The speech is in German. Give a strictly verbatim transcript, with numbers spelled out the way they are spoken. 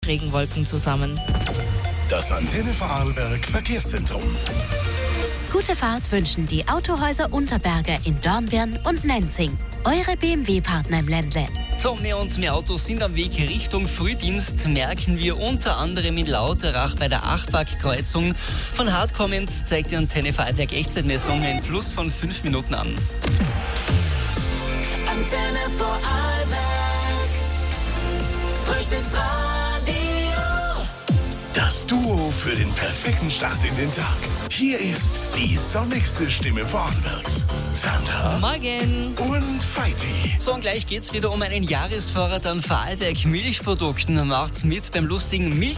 Regenwolken zusammen. Das Antenne Vorarlberg Verkehrszentrum. Gute Fahrt wünschen die Autohäuser Unterberger in Dornbirn und Nenzing. Eure B M W-Partner im Ländle. So, mehr und mehr Autos sind am Weg Richtung Frühdienst, merken wir unter anderem in Lauterach bei der Achtbach-Kreuzung. Von Hart kommend zeigt die Antenne Vorarlberg Echtzeitmessung ein Plus von fünf Minuten an. Antenne Vorarlberg, Frühstücksradio. Das Duo für den perfekten Start in den Tag. Hier ist die sonnigste Stimme Vorarlbergs. Sandra. Morgen. Und Feiti. So, und gleich geht's wieder um einen Jahresvorrat an Vorarlberg Milchprodukten. Macht's mit beim lustigen Milch